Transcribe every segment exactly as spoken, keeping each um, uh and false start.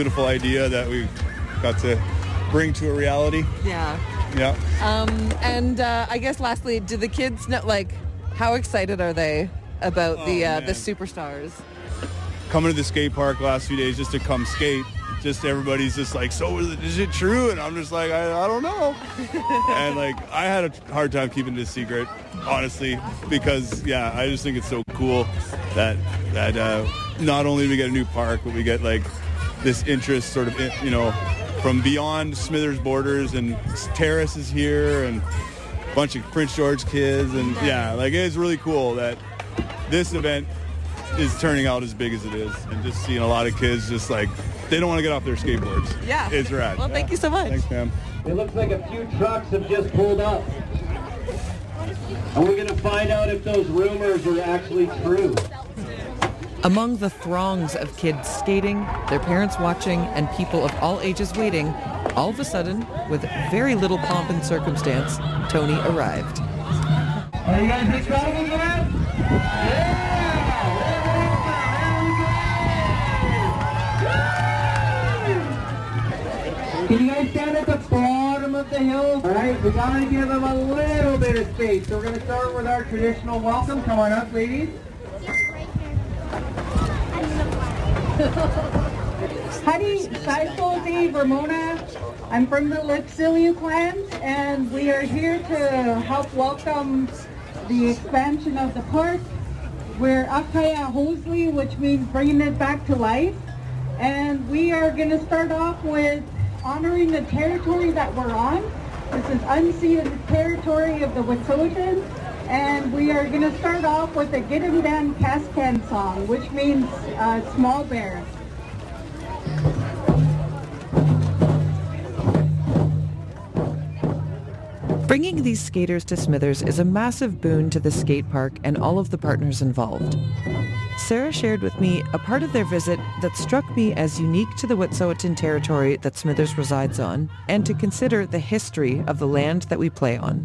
Beautiful idea that we got to bring to a reality. Yeah. Yeah. Um, and uh, I guess lastly, do the kids know, like, how excited are they about oh, the uh, man. the superstars? Coming to the skate park last few days just to come skate, just everybody's just like, so is it, is it true? And I'm just like, I, I don't know. And like, I had a hard time keeping it a secret, honestly, because yeah, I just think it's so cool that that uh, not only do we get a new park, but we get like this interest sort of, you know, from beyond Smithers borders, and Terrace is here and a bunch of Prince George kids. And yeah, like it's really cool that this event is turning out as big as it is, and just seeing a lot of kids just like, they don't want to get off their skateboards. Yeah. It's rad. Well, thank yeah. you so much. Thanks, ma'am. It looks like a few trucks have just pulled up. And we're going to find out if those rumors are actually true. Among the throngs of kids skating, their parents watching, and people of all ages waiting, all of a sudden, with very little pomp and circumstance, Tony arrived. Are you guys excited yet? Yeah! Can you guys stand at the bottom of the hill? All right, we gotta give them a little bit of space. So we're gonna start with our traditional welcome. Come on up, ladies. Howdy, Seifel, Dave, Ramona. I'm from the Lipsilia clans, and we are here to help welcome the expansion of the park. We're Akaya Hosley, which means bringing it back to life. And we are going to start off with honoring the territory that we're on. This is unceded territory of the Wet'suwet'en. And we are going to start off with the Gidimdan Kaskan song, which means uh, small bear. Bringing these skaters to Smithers is a massive boon to the skate park and all of the partners involved. Sarah shared with me a part of their visit that struck me as unique to the Wet'suwet'en territory that Smithers resides on, and to consider the history of the land that we play on.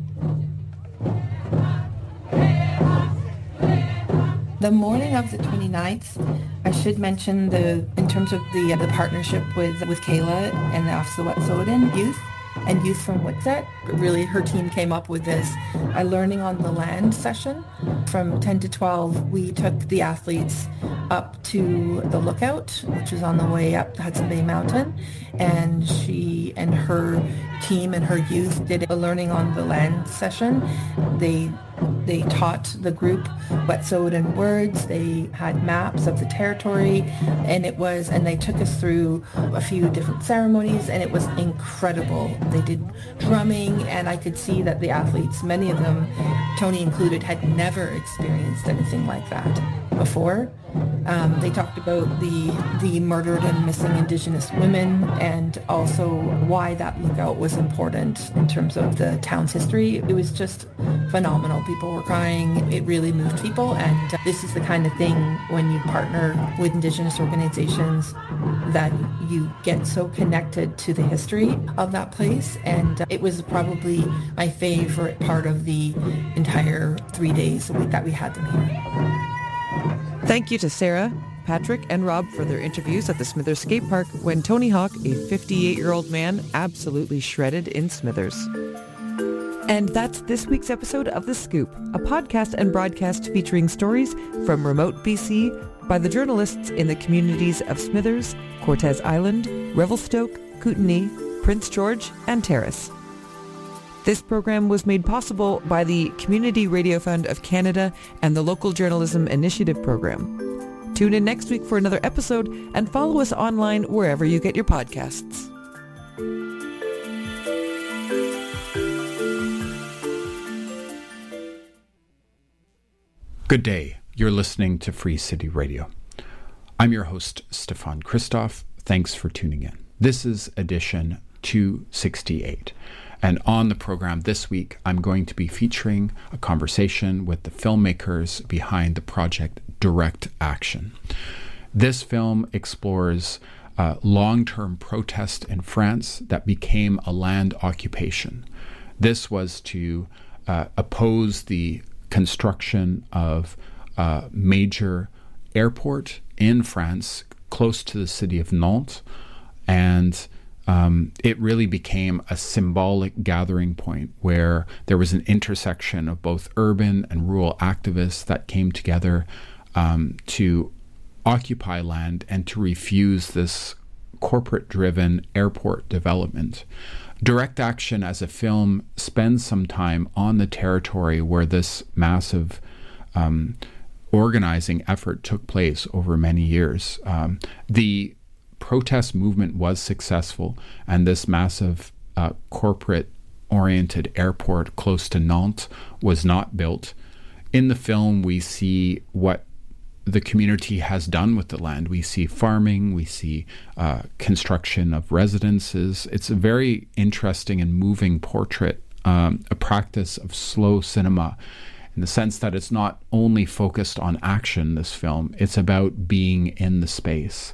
The morning of the twenty-ninth, I should mention the in terms of the uh, the partnership with with Kayla and the Office of Wet'suwet'en youth and youth from Wet'suwet'en. Really, her team came up with this a learning on the land session. From ten to twelve, we took the athletes up to the lookout, which is on the way up Hudson Bay Mountain, and she and her team and her youth did a learning on the land session. They They taught the group Wet'suwet'en words. They had maps of the territory, and it was, and they took us through a few different ceremonies, and it was incredible. They did drumming, and I could see that the athletes, many of them, Tony included, had never experienced anything like that before. Um, they talked about the the murdered and missing Indigenous women, and also why that lookout was important in terms of the town's history. It was just phenomenal. People were crying. It really moved people, and uh, this is the kind of thing when you partner with Indigenous organizations that you get so connected to the history of that place, and uh, it was probably my favorite part of the entire three days that we had them here. Thank you to Sarah, Patrick, and Rob for their interviews at the Smithers Skate Park when Tony Hawk, a fifty-eight-year-old man, absolutely shredded in Smithers. And that's this week's episode of The Scoop, a podcast and broadcast featuring stories from remote B C by the journalists in the communities of Smithers, Cortez Island, Revelstoke, Kootenay, Prince George, and Terrace. This program was made possible by the Community Radio Fund of Canada and the Local Journalism Initiative Program. Tune in next week for another episode and follow us online wherever you get your podcasts. Good day. You're listening to Free City Radio. I'm your host, Stefan Christoff. Thanks for tuning in. This is edition two sixty-eight. And on the program this week, I'm going to be featuring a conversation with the filmmakers behind the project Direct Action. This film explores uh, long-term protest in France that became a land occupation. This was to uh, oppose the construction of a major airport in France close to the city of Nantes, And um, it really became a symbolic gathering point where there was an intersection of both urban and rural activists that came together um, to occupy land and to refuse this corporate-driven airport development. Direct Action as a film spends some time on the territory where this massive um, organizing effort took place over many years. Um, the protest movement was successful, and this massive uh, corporate-oriented airport close to Nantes was not built. In the film, we see what the community has done with the land. We see farming, we see uh, construction of residences. It's a very interesting and moving portrait, um, a practice of slow cinema, in the sense that it's not only focused on action, this film, it's about being in the space.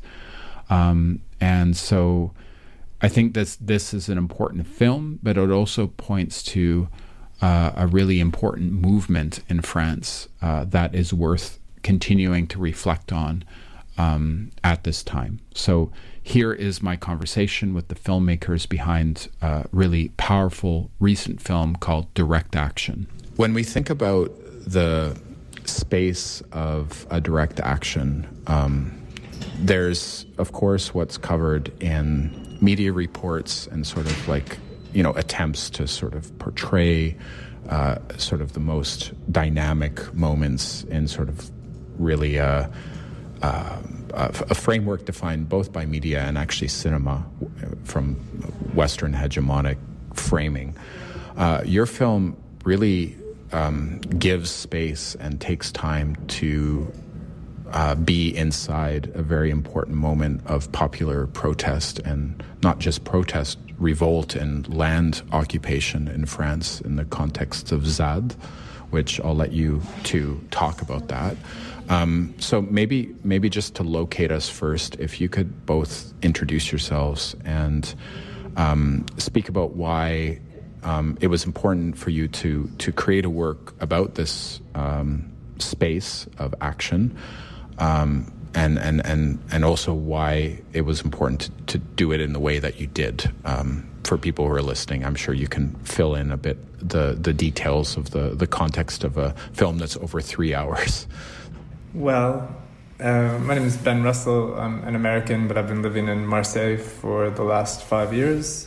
Um, and so I think this, this is an important film, but it also points to uh, a really important movement in France uh, that is worth continuing to reflect on um, at this time. So here is my conversation with the filmmakers behind a really powerful recent film called Direct Action. When we think about the space of a direct action, um, there's, of course, what's covered in media reports and sort of like, you know, attempts to sort of portray uh, sort of the most dynamic moments in sort of really a, a, a framework defined both by media and actually cinema from Western hegemonic framing. Uh, your film really um, gives space and takes time to uh, be inside a very important moment of popular protest, and not just protest, revolt and land occupation in France in the context of ZAD, which I'll let you two talk about that. Um, so maybe maybe just to locate us first, if you could both introduce yourselves and um, speak about why um, it was important for you to to create a work about this um, space of action, um, and, and, and, and also why it was important to, to do it in the way that you did. Um, for people who are listening, I'm sure you can fill in a bit the, the details of the, the context of a film that's over three hours. Well, uh, my name is Ben Russell. I'm an American, but I've been living in Marseille for the last five years.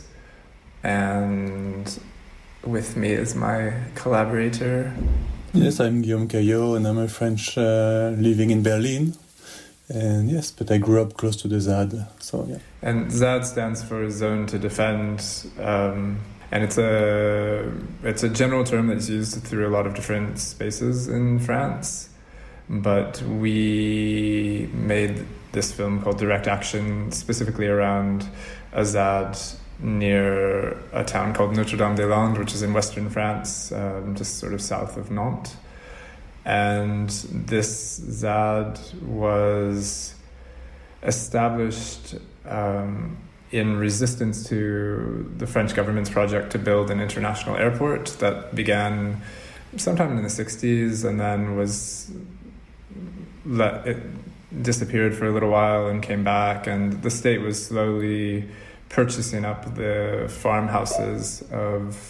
And with me is my collaborator. Yes, I'm Guillaume Caillot, and I'm a French uh, living in Berlin. And yes, but I grew up close to the ZAD, so yeah. And ZAD stands for Zone to Defend, um, and it's a it's a general term that's used through a lot of different spaces in France. But we made this film called Direct Action specifically around a ZAD near a town called Notre-Dame-des-Landes, which is in western France, um, just sort of south of Nantes. And this ZAD was established um, in resistance to the French government's project to build an international airport that began sometime in the sixties and then was let it disappeared for a little while and came back, and the state was slowly purchasing up the farmhouses of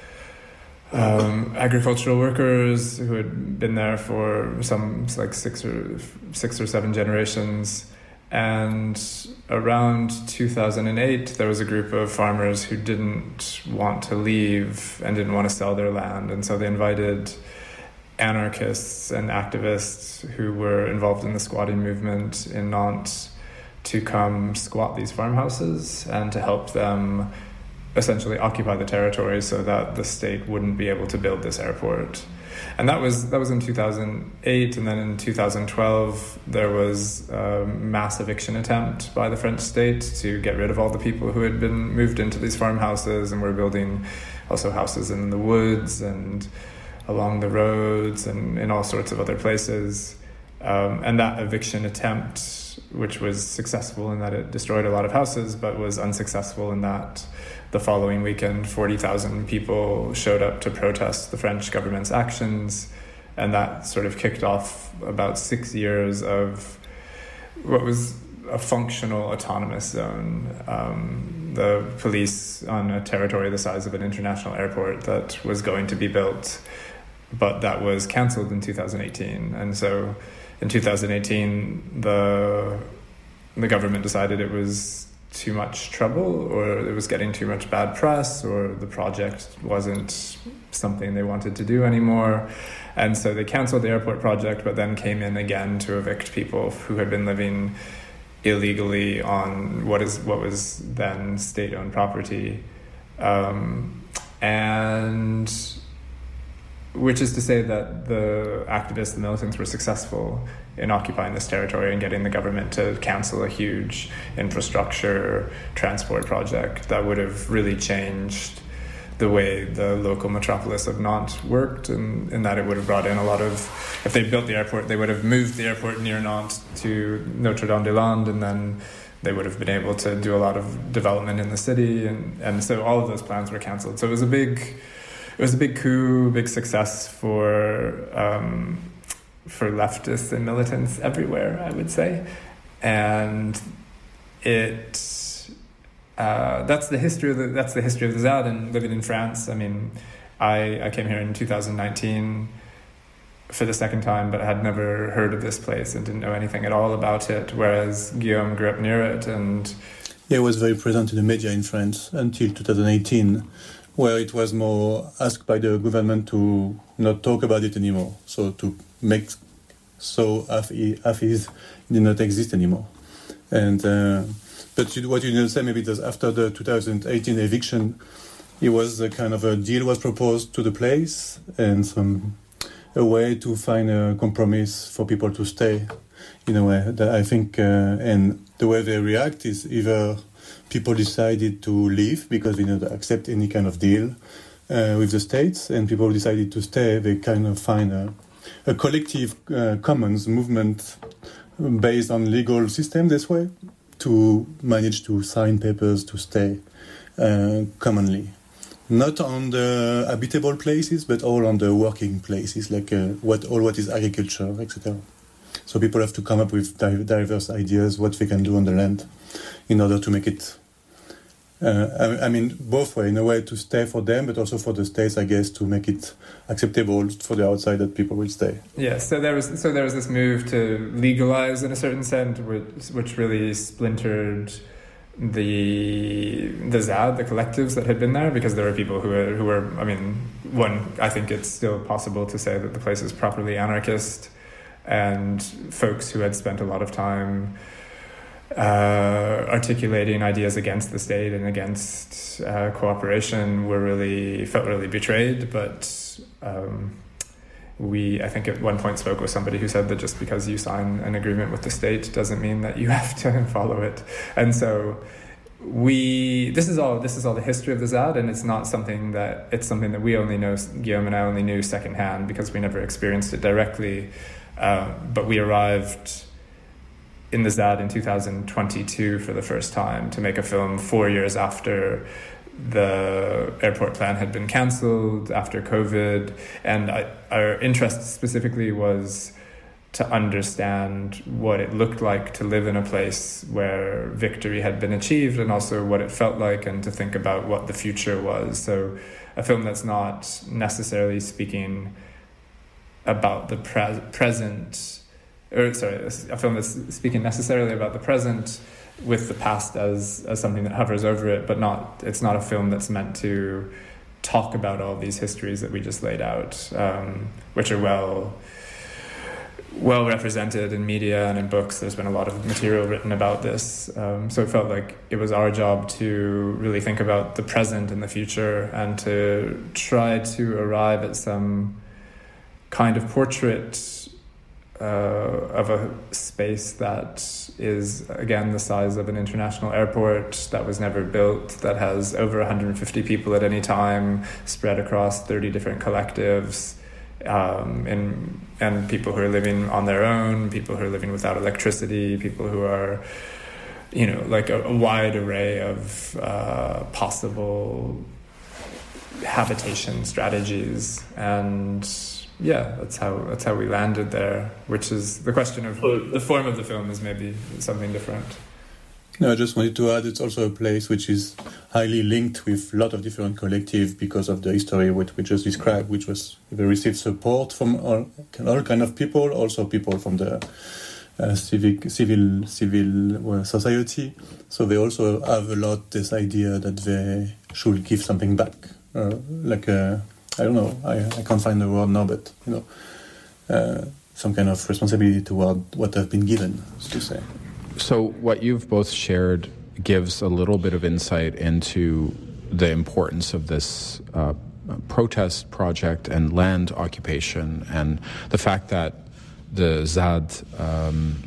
um, agricultural workers who had been there for some like six or six or seven generations. And around two thousand eight, there was a group of farmers who didn't want to leave and didn't want to sell their land, and so they invited anarchists and activists who were involved in the squatting movement in Nantes to come squat these farmhouses and to help them essentially occupy the territory so that the state wouldn't be able to build this airport. And that was that was in two thousand eight, and then in two thousand twelve there was a mass eviction attempt by the French state to get rid of all the people who had been moved into these farmhouses and were building also houses in the woods and along the roads and in all sorts of other places. Um, and that eviction attempt, which was successful in that it destroyed a lot of houses, but was unsuccessful in that the following weekend, forty thousand people showed up to protest the French government's actions. And that sort of kicked off about six years of what was a functional autonomous zone. Um, the police on a territory the size of an international airport that was going to be built, but that was cancelled in two thousand eighteen. And so in two thousand eighteen, the the government decided it was too much trouble, or it was getting too much bad press, or the project wasn't something they wanted to do anymore. And so they canceled the airport project, but then came in again to evict people who had been living illegally on what is what was then state-owned property. Um, and which is to say that the activists, the militants, were successful in occupying this territory and getting the government to cancel a huge infrastructure transport project that would have really changed the way the local metropolis of Nantes worked, and in that it would have brought in a lot of, if they built the airport, they would have moved the airport near Nantes to Notre-Dame-des-Landes, and then they would have been able to do a lot of development in the city, and, and so all of those plans were cancelled. So it was a big, it was a big coup, big success for um, for leftists and militants everywhere, I would say, and it. Uh, that's the history of the that's the history of the Z A D, and living in France. I mean, I I came here in two thousand nineteen for the second time, but I had never heard of this place and didn't know anything at all about it. Whereas Guillaume grew up near it, and yeah, it was very present in the media in France until two thousand eighteen, where it was more asked by the government to not talk about it anymore, so to make so as it did not exist anymore, and. Uh, But what you didn't say, maybe it was after the two thousand eighteen eviction, it was a kind of a deal was proposed to the place and some a way to find a compromise for people to stay in a way. That I think, uh, and the way they react is either people decided to leave because they didn't accept any kind of deal uh, with the states, and people decided to stay. They kind of find a, a collective uh, commons movement based on legal system this way, to manage to sign papers to stay uh, commonly. Not on the habitable places, but all on the working places, like uh, what all what is agriculture, et cetera. So people have to come up with diverse ideas what they can do on the land in order to make it, uh, I, I mean, both way, in a way to stay for them, but also for the states, I guess, to make it acceptable for the outside that people will stay. Yeah, so there was so there was this move to legalize, in a certain sense, which, which really splintered the the Z A D, the collectives that had been there, because there were people who were who were. I mean, one, I think it's still possible to say that the place is properly anarchist, and folks who had spent a lot of time Uh, articulating ideas against the state and against uh, cooperation were really felt really betrayed. But um, we, I think, at one point spoke with somebody who said that just because you sign an agreement with the state doesn't mean that you have to follow it. And so we, this is all this is all the history of the Z A D, and it's not something that it's something that we only know. Guillaume and I only knew secondhand because we never experienced it directly. Uh, but we arrived in the Z A D in two thousand twenty-two for the first time to make a film four years after the airport plan had been cancelled, after COVID. And I, our interest specifically was to understand what it looked like to live in a place where victory had been achieved, and also what it felt like, and to think about what the future was. So a film that's not necessarily speaking about the pre- present or sorry, a film that's speaking necessarily about the present with the past as, as something that hovers over it, but not, it's not a film that's meant to talk about all these histories that we just laid out, um, which are well, well represented in media and in books. There's been a lot of material written about this. Um, so it felt like it was our job to really think about the present and the future, and to try to arrive at some kind of portrait Uh, of a space that is, again, the size of an international airport, that was never built, that has over one hundred fifty people at any time, spread across thirty different collectives, um, and, and people who are living on their own, people who are living without electricity, people who are, you know, like a, a wide array of uh, possible habitation strategies. And yeah, that's how that's how we landed there. Which is the question of the form of the film is maybe something different. No, I just wanted to add it's also a place which is highly linked with a lot of different collectives because of the history which we just described, which was they received support from all, all kind of people, also people from the uh, civic, civil civil well, society. So they also have a lot this idea that they should give something back, uh, like a, I don't know, I, I can't find the word now, but you know, uh, some kind of responsibility toward what have been given, so to say. So what you've both shared gives a little bit of insight into the importance of this uh, protest project and land occupation, and the fact that the ZAD um,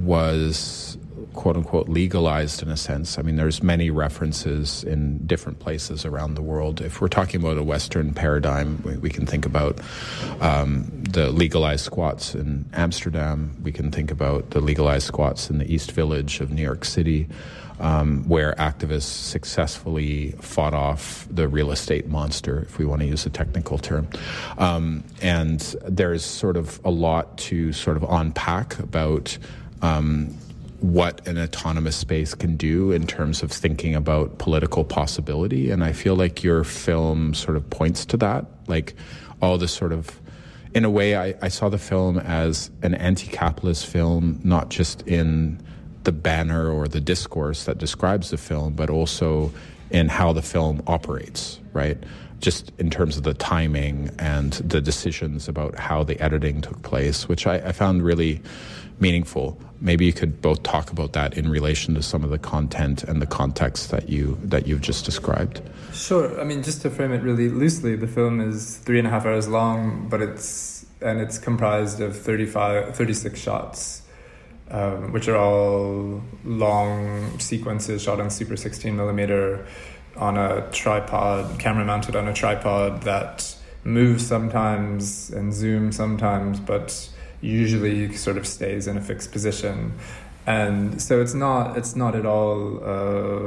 was quote-unquote legalized in a sense. I mean, there's many references in different places around the world. If we're talking about a Western paradigm, we, we can think about um, the legalized squats in Amsterdam. We can think about the legalized squats in the East Village of New York City, um, where activists successfully fought off the real estate monster, if we want to use a technical term. Um, and there's sort of a lot to sort of unpack about um, what an autonomous space can do in terms of thinking about political possibility. And I feel like your film sort of points to that, like all this sort of, in a way, I, I saw the film as an anti-capitalist film, not just in the banner or the discourse that describes the film, but also in how the film operates, right? Just in terms of the timing and the decisions about how the editing took place, which I, I found really meaningful. Maybe you could both talk about that in relation to some of the content and the context that you that you've just described. Sure. I mean, just to frame it really loosely, the film is three and a half hours long, but it's and it's comprised of thirty-five, thirty-six shots, um, which are all long sequences shot on Super sixteen millimeter on a tripod, camera mounted on a tripod that moves sometimes and zooms sometimes, but usually sort of stays in a fixed position. And so it's not it's not at all uh,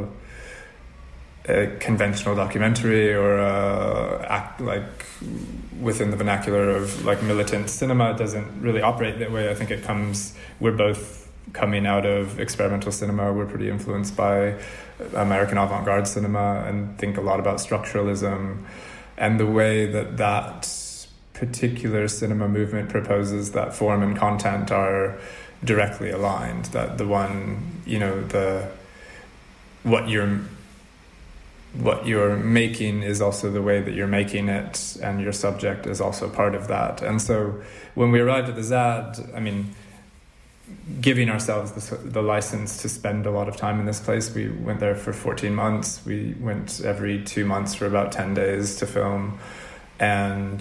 a conventional documentary or a act like within the vernacular of like militant cinema. It doesn't really operate that way. I think it comes, we're both coming out of experimental cinema. We're pretty influenced by American avant-garde cinema and think a lot about structuralism and the way that that particular cinema movement proposes that form and content are directly aligned, that the one, you know, the what you're what you're making is also the way that you're making it, and your subject is also part of that. And so when we arrived at the ZAD, I mean, giving ourselves the, the license to spend a lot of time in this place, we went there for fourteen months. We went every two months for about ten days to film, and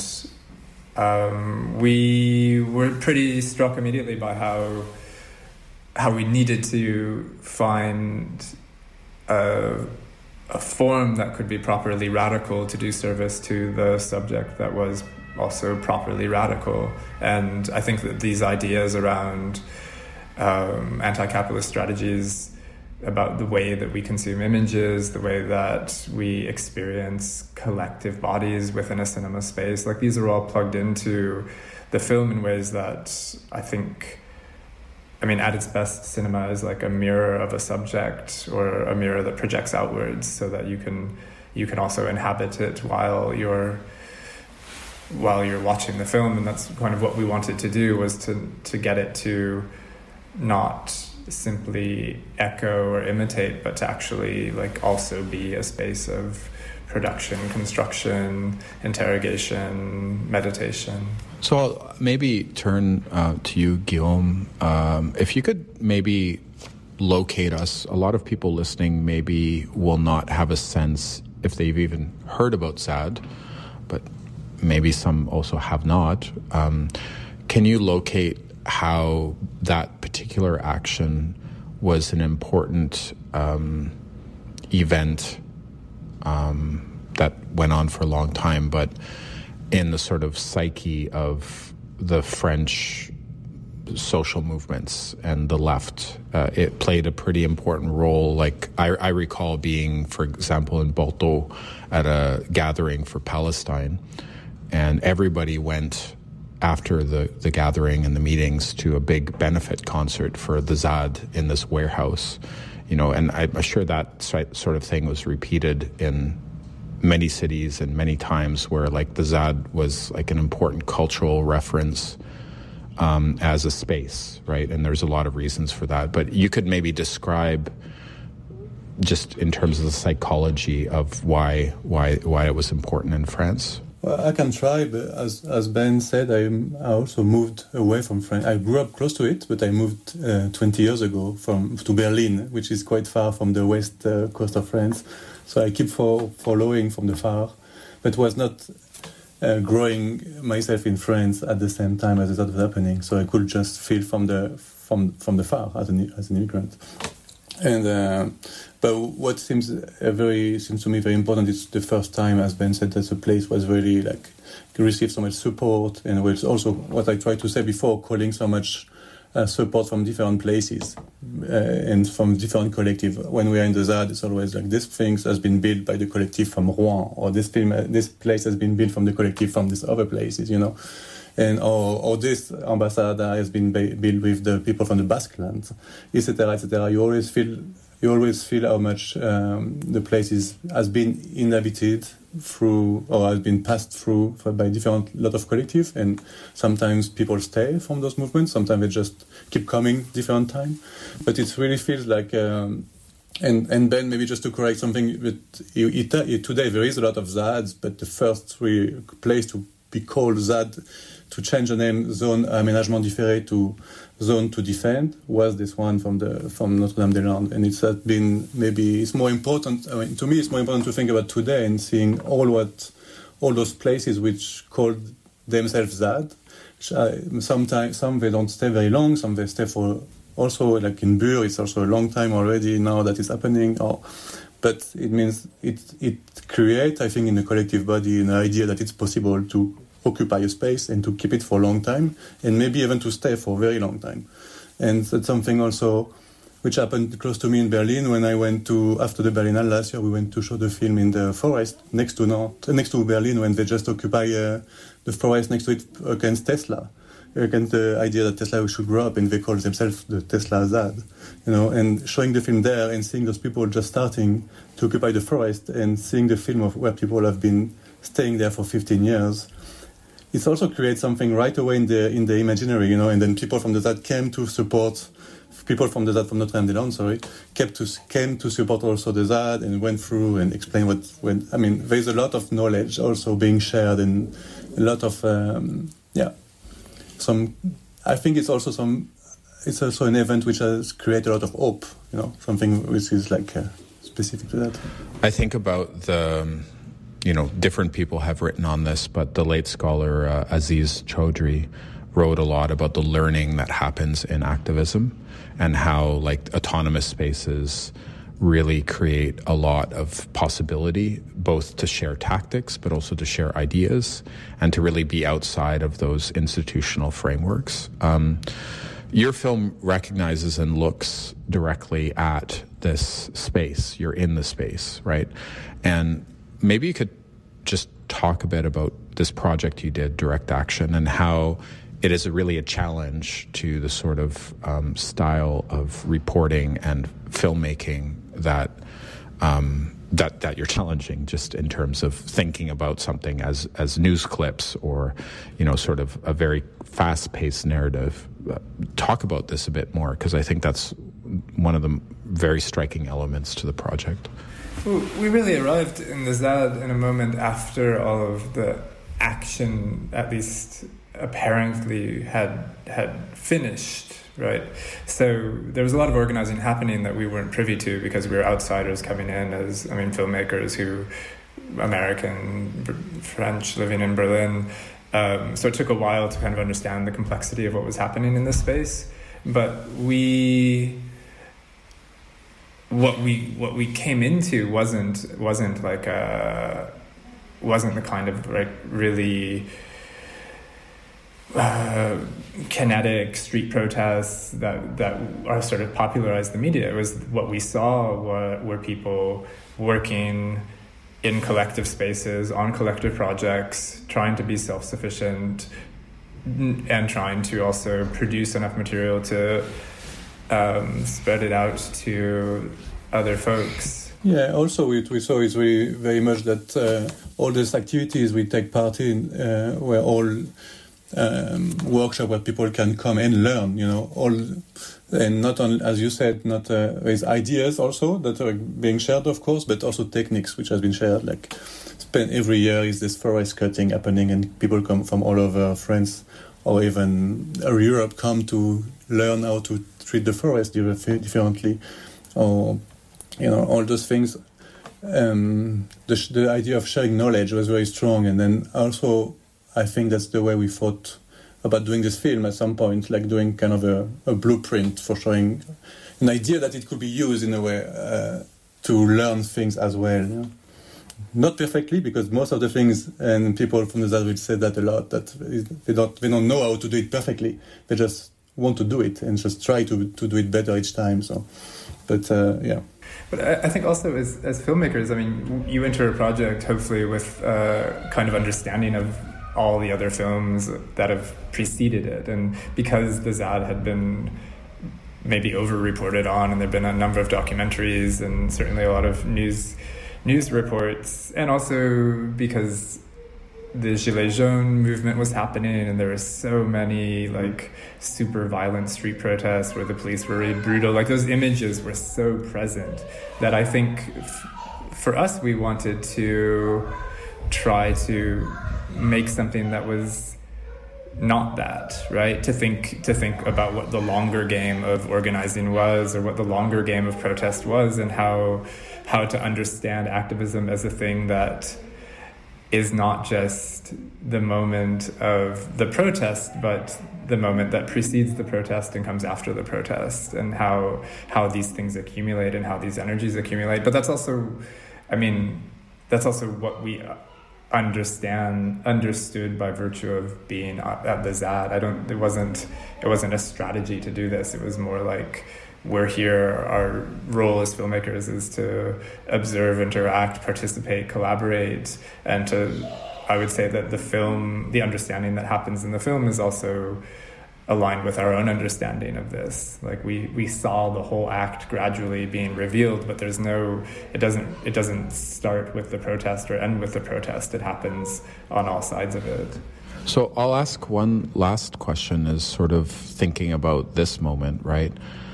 Um, we were pretty struck immediately by how how we needed to find a, a form that could be properly radical to do service to the subject that was also properly radical. And I think that these ideas around um, anti-capitalist strategies, about the way that we consume images, the way that we experience collective bodies within a cinema space. Like, these are all plugged into the film in ways that I think, I mean, at its best, cinema is like a mirror of a subject, or a mirror that projects outwards, so that you can you can also inhabit it while you're while you're watching the film. And that's kind of what we wanted to do, was to to get it to not simply echo or imitate, but to actually like also be a space of production, construction, interrogation, meditation. So I'll maybe turn uh, to you, Guillaume. Um, if you could maybe locate us. A lot of people listening maybe will not have a sense if they've even heard about ZAD, but maybe some also have not. Um, can you locate how that particular action was an important um, event um, that went on for a long time, but in the sort of psyche of the French social movements and the left, uh, it played a pretty important role. Like I, I recall being, for example, in Bordeaux at a gathering for Palestine, and everybody went after the, the gathering and the meetings to a big benefit concert for the Z A D in this warehouse, you know, and I'm sure that sort of thing was repeated in many cities and many times where like the Z A D was like an important cultural reference um, as a space, right? And there's a lot of reasons for that. But you could maybe describe just in terms of the psychology of why why why it was important in France. Well, I can try, but as as Ben said, I, I also moved away from France. I grew up close to it, but I moved uh, twenty years ago from to Berlin, which is quite far from the west uh, coast of France. So I keep for, following from the far, but was not uh, growing myself in France at the same time as that was happening. So I could just feel from the from from the far as an as an immigrant. And uh, but what seems uh, very seems to me very important is the first time, as Ben said, that the place was really like received so much support, and was also what I tried to say before, calling so much uh, support from different places uh, and from different collective. When we are in the Z A D, it's always like this thing has been built by the collective from Rouen, or this film, uh, this place has been built from the collective from these other places, you know. And or, or this ambassador has been ba- built with the people from the Basque Land, et cetera, et cetera. You always feel, you always feel how much um, the place is, has been inhabited through, or has been passed through by different lot of collective. And sometimes people stay from those movements. Sometimes they just keep coming different time. But it really feels like. Um, And and Ben, maybe just to correct something, but it, it, today there is a lot of Z A Ds, but the first re- place to be called Z A D, to change the name Zone Aménagement Différé to Zone to Defend, was this one from the from Notre-Dame-des-Landes, and it's been maybe it's more important. I mean, to me, it's more important to think about today and seeing all what all those places which called themselves Z A D. Uh, sometimes some they don't stay very long, some they stay for. Also, like in Bure, it's also a long time already now that it's happening. Or, but it means it it creates, I think, in the collective body an idea that it's possible to occupy a space and to keep it for a long time, and maybe even to stay for a very long time. And that's something also which happened close to me in Berlin when I went to, after the Berlinale last year, we went to show the film in the forest next to Nantes, next to Berlin, when they just occupy uh, the forest next to it against Tesla. Against the idea that Tesla should grow up, and they call themselves the Tesla Z A D, you know, and showing the film there and seeing those people just starting to occupy the forest and seeing the film of where people have been staying there for fifteen years, it also creates something right away in the in the imaginary, you know, and then people from the Z A D came to support, people from the Z A D, from Notre-Dame-des-Landes, sorry, kept to, came to support also the Z A D and went through and explained what, when, I mean, there's a lot of knowledge also being shared and a lot of, um, yeah, Some, I think it's also some. It's also an event which has created a lot of hope. You know, something which is like uh, specific to that. I think about the, you know, different people have written on this, but the late scholar uh, Aziz Chaudhry wrote a lot about the learning that happens in activism and how like autonomous spaces really create a lot of possibility, both to share tactics, but also to share ideas and to really be outside of those institutional frameworks. Um, your film recognizes and looks directly at this space. You're in the space, right? And maybe you could just talk a bit about this project you did, Direct Action, and how it is a really a challenge to the sort of um, style of reporting and filmmaking that um, that that you're challenging, just in terms of thinking about something as as news clips or, you know, sort of a very fast-paced narrative. Uh, talk about this a bit more, because I think that's one of the very striking elements to the project. Well, we really arrived in the Z A D in a moment after all of the action, at least apparently, had had finished. Right. So there was a lot of organizing happening that we weren't privy to because we were outsiders coming in as, I mean, filmmakers who, American, French, living in Berlin. Um, so it took a while to kind of understand the complexity of what was happening in this space. But we, what we what we came into wasn't wasn't like a, wasn't the kind of like really Uh, kinetic street protests that that are sort of popularized the media. It was what we saw were, were people working in collective spaces, on collective projects, trying to be self-sufficient, and trying to also produce enough material to um, spread it out to other folks. Yeah, also what we saw is really very much that uh, all these activities we take part in uh, were all um, workshops where people can come and learn, you know, all, and not only, as you said, not uh, with ideas also that are being shared, of course, but also techniques which has been shared. Like, spend every year is this forest cutting happening, and people come from all over France or even Europe come to learn how to treat the forest differently, or you know, all those things. Um, the, the idea of sharing knowledge was very strong, and then also I think that's the way we thought about doing this film at some point, like doing kind of a, a blueprint for showing an idea that it could be used in a way uh, to learn things as well. You know? Not perfectly, because most of the things, and people from the Z A D will say that a lot, that they don't they don't know how to do it perfectly. They just want to do it and just try to to do it better each time. So, but uh, yeah. But I think also as as filmmakers, I mean, you enter a project hopefully with a kind of understanding of all the other films that have preceded it, and because the Z A D had been maybe over-reported on, and there've been a number of documentaries and certainly a lot of news news reports, and also because the Gilets Jaunes movement was happening, and there were so many like super violent street protests where the police were really brutal. Like, those images were so present that I think f- for us, we wanted to try to make something that was not that, right? To think to think about what the longer game of organizing was, or what the longer game of protest was, and how how to understand activism as a thing that is not just the moment of the protest, but the moment that precedes the protest and comes after the protest, and how how these things accumulate and how these energies accumulate. But that's also, I mean, that's also what we understand understood by virtue of being at the Z A D. I don't. It wasn't. It wasn't a strategy to do this. It was more like, we're here. Our role as filmmakers is to observe, interact, participate, collaborate, and to. I would say that the film, the understanding that happens in the film, is also aligned with our own understanding of this. Like, we, we saw the whole act gradually being revealed, but there's no, it doesn't it doesn't start with the protest or end with the protest. It happens on all sides of it. So I'll ask one last question, is sort of thinking about this moment, right?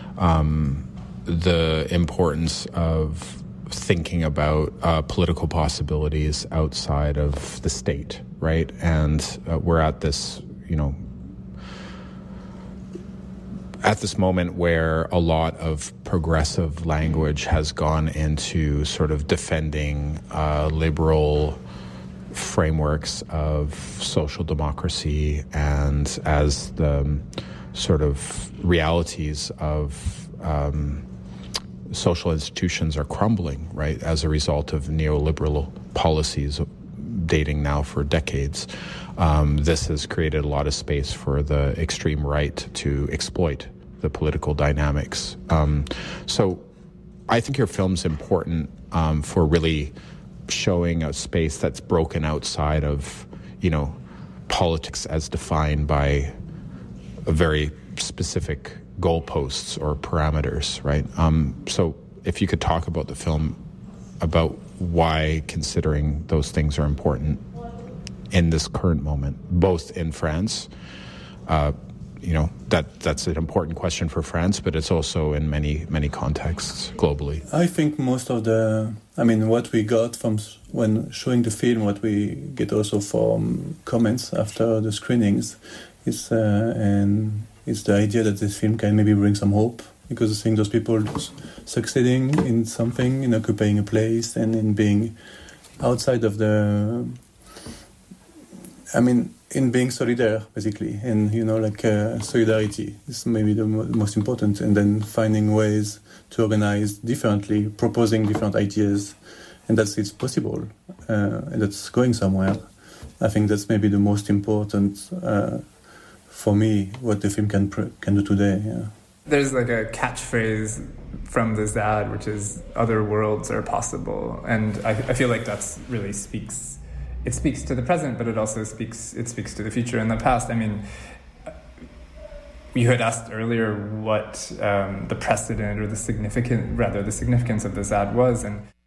Um, the importance of thinking about uh, political possibilities outside of the state, right? And uh, we're at this, you know, at this moment where a lot of progressive language has gone into sort of defending uh, liberal frameworks of social democracy, and as the um, sort of realities of um, social institutions are crumbling, right, as a result of neoliberal policies dating now for decades. Um, this has created a lot of space for the extreme right to exploit the political dynamics. Um, so I think your film's important um, for really showing a space that's broken outside of, you know, politics as defined by a very specific goalposts or parameters, right? Um, so if you could talk about the film, about why considering those things are important in this current moment, both in France, uh, you know, that that's an important question for France, but it's also in many, many contexts globally. I think most of the, I mean, what we got from when showing the film, what we get also from comments after the screenings is, uh, and it's the idea that this film can maybe bring some hope, because seeing those people succeeding in something, in occupying a place, and in being outside of the, I mean, in being solidaire, basically, and, you know, like uh, solidarity is maybe the mo- most important, and then finding ways to organize differently, proposing different ideas, and that's it's possible, uh, and that's going somewhere. I think that's maybe the most important, uh, for me, what the film can pr- can do today. Yeah. There's like a catchphrase from the Z A D, which is "other worlds are possible," and I, I feel like that's really speaks it speaks to the present, but it also speaks it speaks to the future and the past. I mean, you had asked earlier what um, the precedent or the significant, rather the significance of this ad was, and